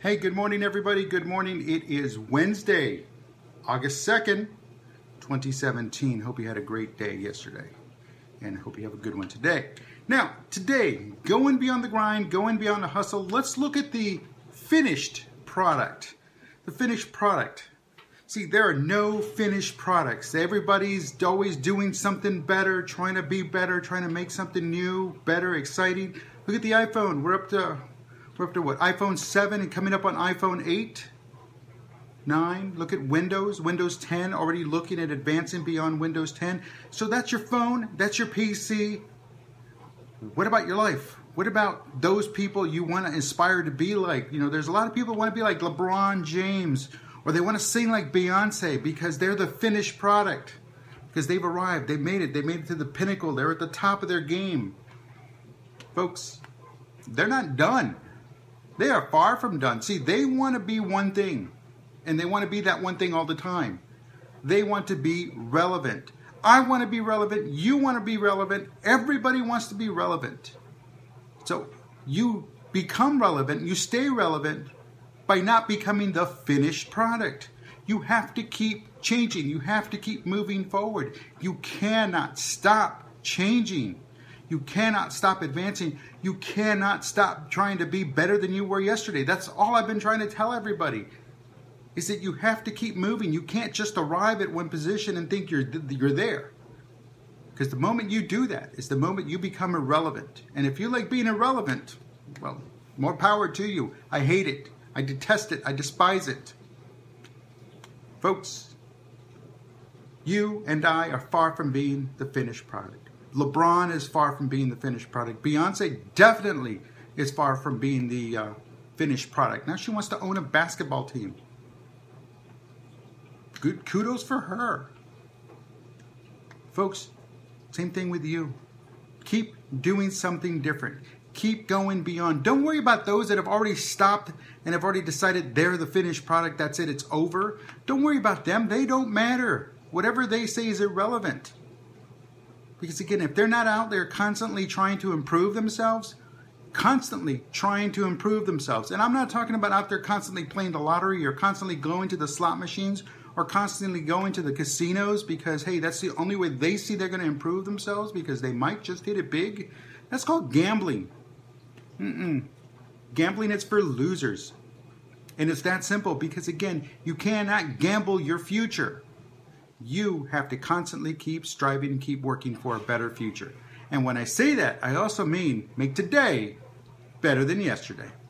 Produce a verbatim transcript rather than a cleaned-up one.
Hey, good morning, everybody. Good morning. It is Wednesday, August second, twenty seventeen. Hope you had a great day yesterday, and hope you have a good one today. Now, today, going beyond the grind, going beyond the hustle, let's look at the finished product. The finished product. See, there are no finished products. Everybody's always doing something better, trying to be better, trying to make something new, better, exciting. Look at the iPhone. We're up to... We're up to what? iPhone seven and coming up on iPhone eight, nine. Look at Windows, Windows ten, already looking at advancing beyond Windows ten. So that's your phone, that's your P C. What about your life? What about those people you want to inspire to be like? You know, there's a lot of people who want to be like LeBron James, or they want to sing like Beyonce because they're the finished product. Because they've arrived, they've made it, they made it to the pinnacle, they're at the top of their game. Folks, they're not done. They are far from done. See, they want to be one thing, and they want to be that one thing all the time. They want to be relevant. I want to be relevant. You want to be relevant. Everybody wants to be relevant. So you become relevant. You stay relevant by not becoming the finished product. You have to keep changing. You have to keep moving forward. You cannot stop changing. You cannot stop advancing. You cannot stop trying to be better than you were yesterday. That's all I've been trying to tell everybody, is that you have to keep moving. You can't just arrive at one position and think you're, you're there. Because the moment you do that is the moment you become irrelevant. And if you like being irrelevant, well, more power to you. I hate it. I detest it. I despise it. Folks, you and I are far from being the finished product. LeBron is far from being the finished product. Beyonce definitely is far from being the uh, finished product. Now she wants to own a basketball team. Good kudos for her. Folks, same thing with you. Keep doing something different. Keep going beyond. Don't worry about those that have already stopped and have already decided they're the finished product. That's it. It's over. Don't worry about them. They don't matter. Whatever they say is irrelevant. Because again, if they're not out there constantly trying to improve themselves, constantly trying to improve themselves, and I'm not talking about out there constantly playing the lottery or constantly going to the slot machines or constantly going to the casinos because, hey, that's the only way they see they're going to improve themselves because they might just hit it big. That's called gambling. Mm-mm. Gambling is for losers. And it's that simple because, again, you cannot gamble your future. You have to constantly keep striving and keep working for a better future. And when I say that, I also mean make today better than yesterday.